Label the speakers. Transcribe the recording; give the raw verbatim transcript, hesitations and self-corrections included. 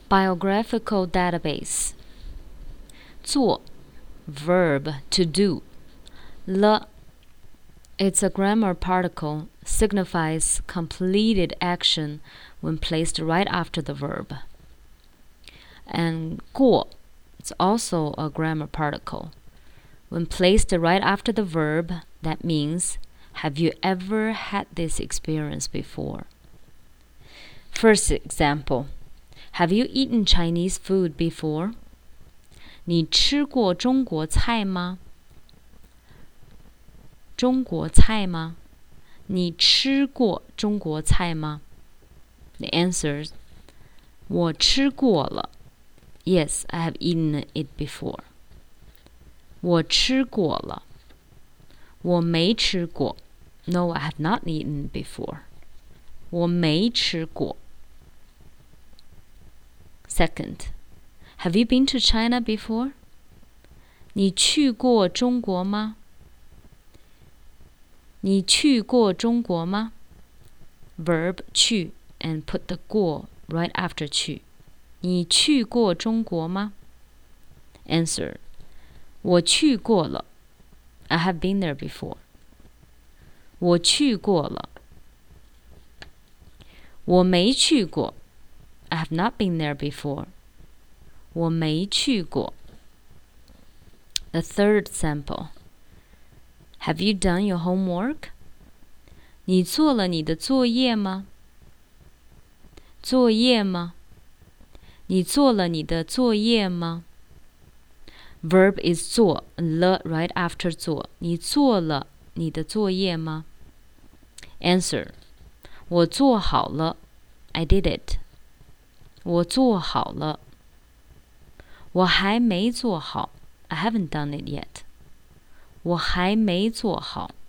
Speaker 1: Biographical database. 做 verb to do. 了 it's a grammar particle, signifies completed action when placed right after the verb. And 过 it's also a grammar particle. When placed right after the verb, that means, have you ever had this experience before? First example, have you eaten Chinese food before? 你吃过中国菜吗？中国菜吗？你吃过中国菜吗？ The answer, 我吃过了。Yes, I have eaten it before. 我吃过了。我没吃过。No, I have not eaten before. 我没吃过。Second, have you been to China before? 你去过中国吗？你去过中国吗？ Verb 去 and put the 过 right after 去。你去过中国吗？ Answer, 我去过了。I have been there before. 我去过了。我没去过。I have not been there before. 我没去过。The third sample. Have you done your homework? 你做了你的作业吗？作业吗？你做了你的作业吗？ Verb is 做 了 right after 做。你做了你的作业吗？ Answer, 我做好了。I did it. 我做好了。我还没做好。I haven't done it yet. 我还没做好。